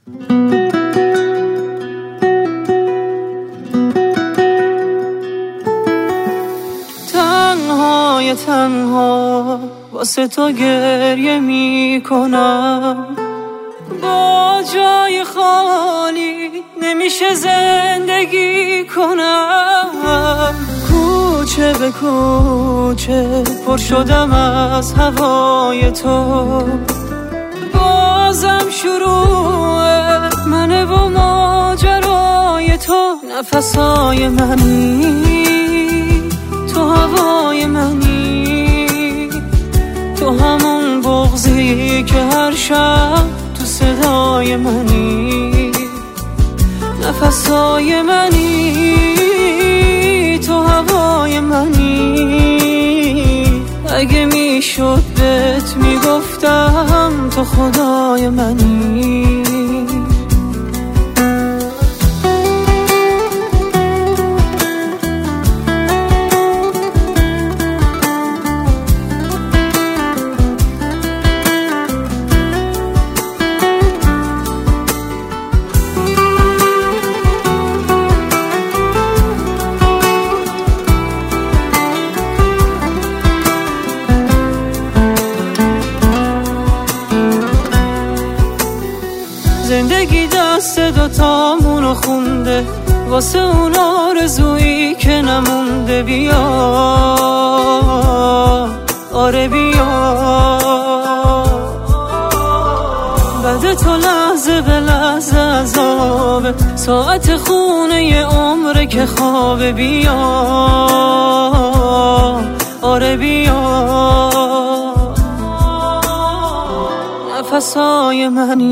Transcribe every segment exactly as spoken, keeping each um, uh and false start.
تنهای تنها واسه تو گریه میکنم، با جای خالی نمیشه زندگی کنم. کوچه به کوچه پر شدم از هوای تو، بازم شروع منه و ماجرای تو. نفسای منی، تو هوای منی، تو همون بغضی که هر شب تو صدای منی. نفسای منی، تو هوای منی. اگه میشد بهت میگفتم تو خدای منی. زندگی دست دوتامونو خونده، واسه اون آرزویی که نمونده. بیا آره بیا، بعد تو لحظه به لحظه عذابه، ساعت خونه یه عمره که خوابه. بیا آره بیا، نفسای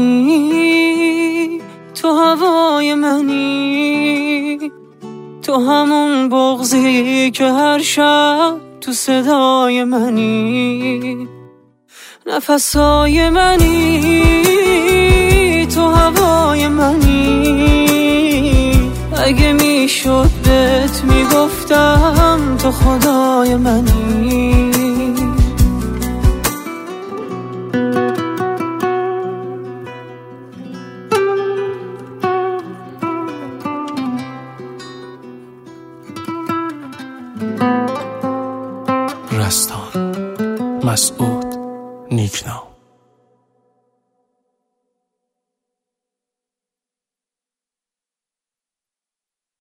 منی، تو هوای منی، تو همون بغضی که هر شب تو صدای منی. نفسای منی، تو هوای منی. اگه میشد بهت میگفتم تو خدای منی. رستان مسعود نیکنام.